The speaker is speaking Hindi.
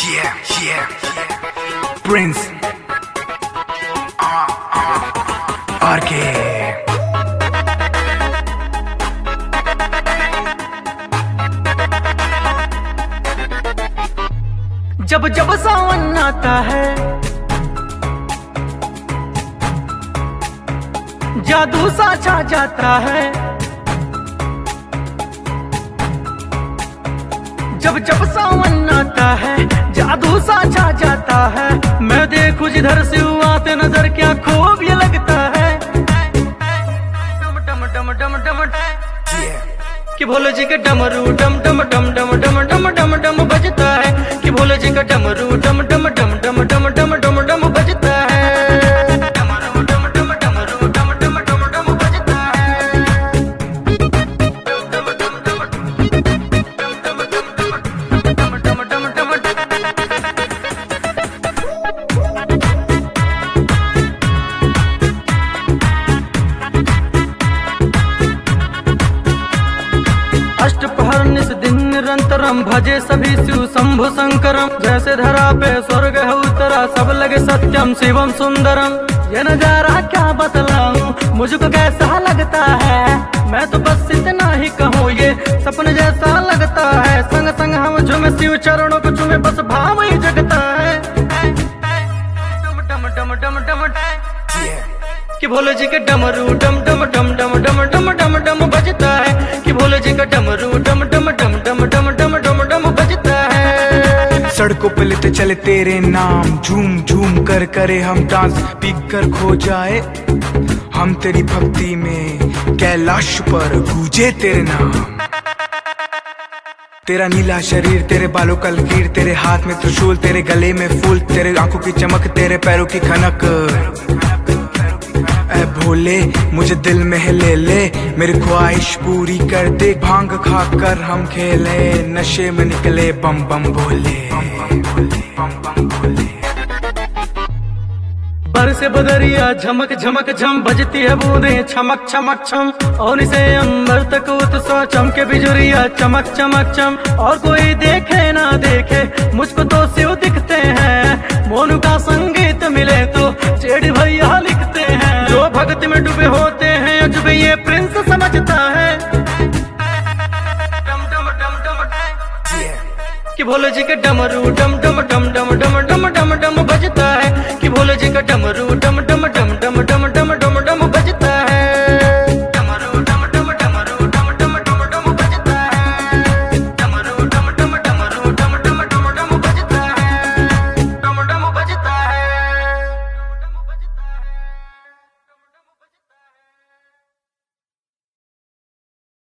Prince RK जब जब सावन आता है जादू सा छा जाता है। जब जब सावन आता है जादू सा छा जाता है। मैं देखूं जिधर से आते नजर क्या खूब ये लगता है। डम डम डम डम डम कि भोले जी के डमरू डम डम डम डम डम डम डम डम बजता है। कि भोले जी का डमरू डम डम डम डम डम डम डम डम बजता है। डमरू डम डम डमरू डम डम डम डम बजता है। डम डम डम डम डम डम डम अष्टपहर निस दिन निरंतरम भजे सभी शिव शंभु शंकरम। जैसे धरा पे स्वर्ग है उतरा सब लगे सत्यम शिवम सुंदरम। ये नजारा क्या बतलाऊं मुझको कैसा लगता है। मैं तो बस इतना ही कहूँ ये सपने जैसा लगता है। संग संग हम झूमे शिव चरणों को चूमे बस भाव ही जगता है। डम डम डम डम डम कि भोले जी के डमरू डम डम डम डम डम डम डम डम बजता है। कि भोले जी का डमरू डम डम डम डम डम डम डम डम बजता है। सड़कों पे लेते चले तेरे नाम झूम झूम कर करे हम डांस पीक कर खो जाए हम तेरी भक्ति में। कैलाश पर गूंजे तेरे नाम। तेरा नीला शरीर तेरे बालों का लकीर तेरे हाथ में त्रिशूल तेरे गले में फूल तेरे आंखों की चमक तेरे पैरों की खनक। ऐ भोले मुझे दिल में ले ले मेरी ख्वाहिश पूरी कर दे। भांग खा कर हम खेले नशे में निकले बम बम भोले बम बम भोले। बरसे बदरिया झमक झमक झम बजती है बूंदें छमक छमक छम। और इसे अंबर तक उत्सव चमके बिजुरिया चमक चमक चम। और कोई देखे ना देखे मुझको तो शिव दिखते हैं। मोनू का संगीत मिले तो चेड़ी भैया लिखते हैं। जो भक्ति में डूबे होते हैं अजूबे ये प्रिंस समझता है। डम डम डम डम कि भोले जी के डमरू डम डम डम डम डम डम डम डम बजता है। कि भोले जी का डमरू डम